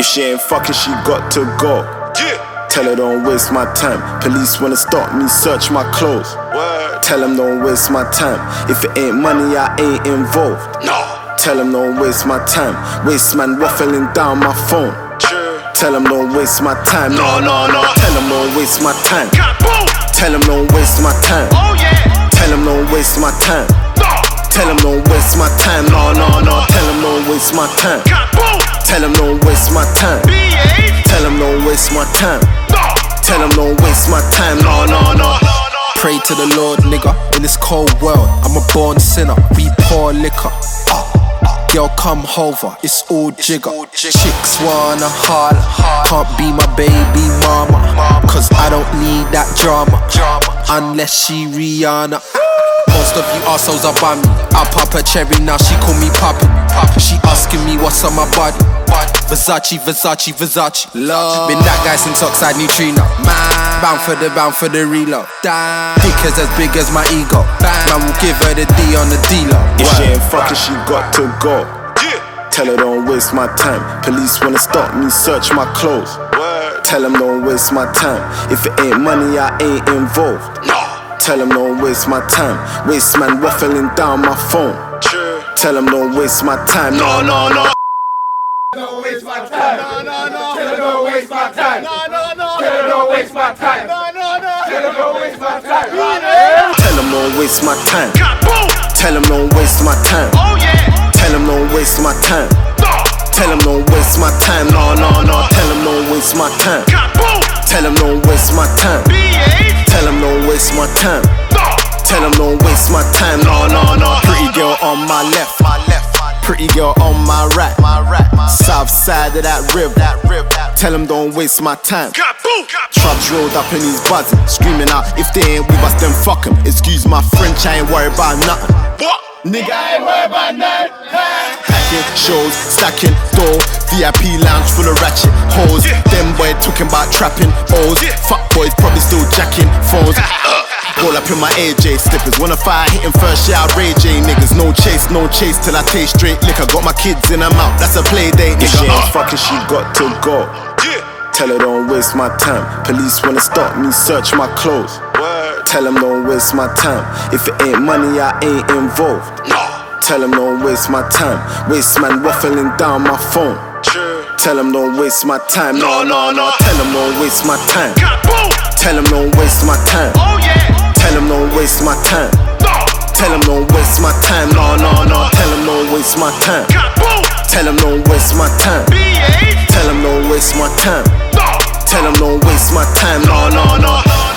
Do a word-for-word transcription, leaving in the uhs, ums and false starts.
she ain't fucking, she got to go. Yeah. Tell her don't waste my time. Police wanna stop me, search my clothes. Word. Tell them don't waste my time. If it ain't money, I ain't involved. No. Tell them don't waste my time. Waste man waffling down my phone. Sure. Tell them don't waste my time. No, no, no. Tell them don't waste my time. Kaboom. Tell them don't waste my time. Oh yeah. Tell them don't waste my time. No. Tell them don't waste my time. No, no, no. Tell them don't waste my time. Kaboom. Tell them don't waste my time. B H. Tell them don't waste my time. No. Tell them don't waste my time. No, no, no. Pray to the Lord, nigga. In this cold world, I'm a born sinner. We pour liquor. Girl, come over, it's all jigger. Chicks wanna holler, can't be my baby mama, cause I don't need that drama, unless she Rihanna. Most of you assholes are by me. I pop a cherry, now she call me Poppy. She asking me what's on my body. Versace, Versace, Versace. Love. Been that guy since Oxide Neutrino. Bound for the, bound for the reload. Dick is as big as my ego. Man will give her the D on the D-Lo. If she ain't fucking, she got to go. Yeah. Tell her don't waste my time. Police wanna stop me, search my clothes. Word. Tell them don't waste my time. If it ain't money, I ain't involved. No. Tell them don't waste my time. Waste man waffling down my phone. Sure. Tell them don't waste my time. No, no, no. Don't waste my time. No, no, no. Tell her don't waste my time. No, no, no. Tell her don't waste my time. No, no, no. Tell her don't waste my time. Tell them don't waste my time. Kaboom. Tell them don't waste my time. Oh yeah. Tell them don't waste my time. No. Tell them don't waste my time. No, no, no. Tell them don't waste my time. Kaboom. Tell them don't waste my time. B H. Tell them don't waste my time. No. Tell them don't waste my time. No, no, no. Pretty girl on my left. My left. Pretty girl on my right. My right. South side of that rib. That rib. Tell them don't waste my time. Kaboom. Trubs rolled up and he's buzzing, screaming out, if they ain't with us, then fuck 'em. Excuse my French, I ain't worried about nothing. What? Nigga, I ain't worried about nothing. packing, shows, stacking, door, V I P lounge full of ratchet hoes. Yeah. Them boy talking about trapping O's. Yeah. Fuck boys probably still jacking phones. Roll up in my A J slippers. Wanna fire hitting first, yeah, I Ray J niggas. No chase, no chase till I taste straight liquor. Got my kids in her mouth, that's a play date, nigga. If she ain't fucking, she got to go. Yeah. Tell her don't waste my time. Police wanna stop me, search my clothes. Word. Tell them don't waste my time. If it ain't money, I ain't involved. No. Tell them don't waste my time. Waste man waffling down my phone. Sure. Tell them don't waste my time. No, no, no. Tell them don't waste my time. Kaboom. Tell them don't waste my time. Oh yeah. Tell them don't waste my time. No. Tell them don't waste my time. No, no, no. Tell them don't waste my time. Kaboom. Tell them don't waste my time. B H. Tell them don't waste my time. No. Tell them don't waste my time. No, no, no.